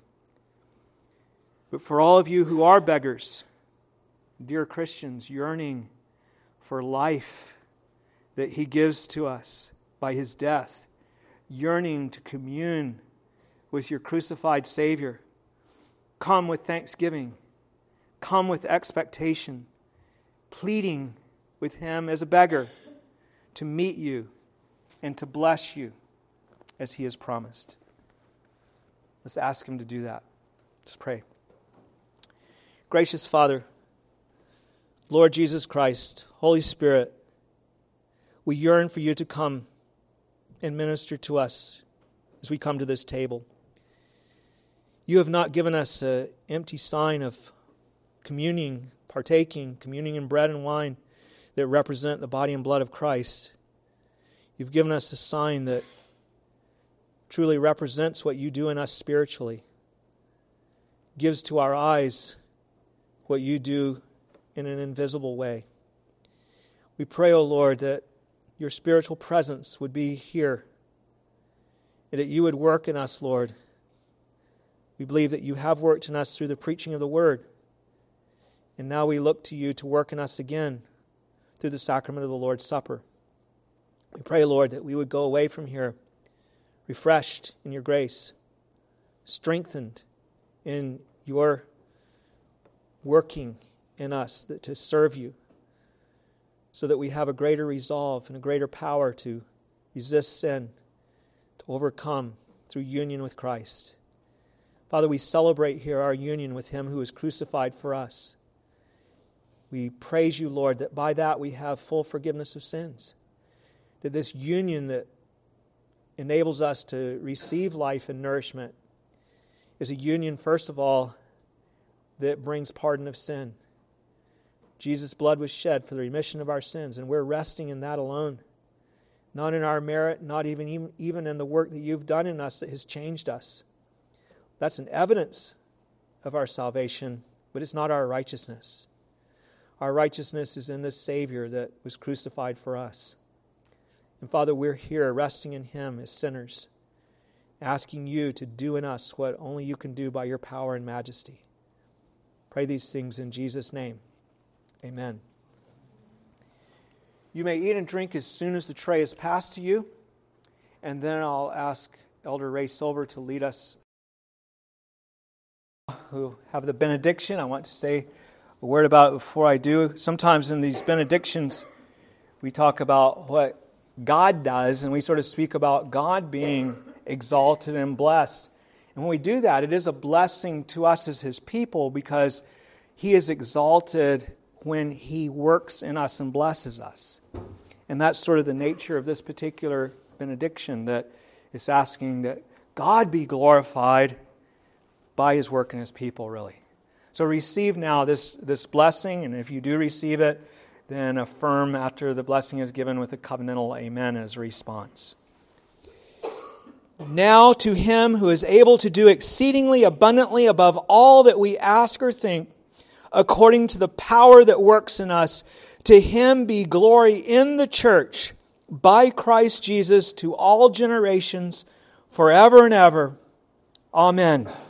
But for all of you who are beggars, dear Christians, yearning for life that He gives to us by His death, yearning to commune with your crucified Savior, come with thanksgiving, come with expectation, pleading with Him as a beggar to meet you and to bless you as He has promised. Let's ask Him to do that. Let's pray. Gracious Father, Lord Jesus Christ, Holy Spirit, we yearn for You to come and minister to us as we come to this table. You have not given us an empty sign of communing, partaking, communing in bread and wine that represent the body and blood of Christ. You've given us a sign that truly represents what You do in us spiritually, gives to our eyes what You do in an invisible way. We pray, O Lord, that Your spiritual presence would be here, and that You would work in us, Lord. We believe that You have worked in us through the preaching of the Word, and now we look to You to work in us again through the sacrament of the Lord's Supper. We pray, Lord, that we would go away from here refreshed in Your grace, strengthened in Your working in us to serve You, so that we have a greater resolve and a greater power to resist sin, to overcome through union with Christ. Father, we celebrate here our union with Him who is crucified for us. We praise You, Lord, that by that we have full forgiveness of sins. That this union that enables us to receive life and nourishment is a union, first of all, that brings pardon of sin. Jesus' blood was shed for the remission of our sins, and we're resting in that alone. Not in our merit, not even, even in the work that You've done in us that has changed us. That's an evidence of our salvation, but it's not our righteousness. Our righteousness is in this Savior that was crucified for us. And Father, we're here resting in Him as sinners, asking You to do in us what only You can do by Your power and majesty. Pray these things in Jesus' name. Amen. You may eat and drink as soon as the tray is passed to you, and then I'll ask Elder Ray Silver to lead us. Who have the benediction. I want to say a word about it before I do. Sometimes in these benedictions, we talk about what God does, and we sort of speak about God being exalted and blessed. And when we do that, it is a blessing to us as His people, because He is exalted when He works in us and blesses us. And that's sort of the nature of this particular benediction, that is asking that God be glorified by His work in His people, really. So receive now this, this blessing, and if you do receive it, then affirm after the blessing is given with a covenantal amen as a response. Now to Him who is able to do exceedingly abundantly above all that we ask or think, according to the power that works in us, to Him be glory in the church by Christ Jesus to all generations, forever and ever. Amen.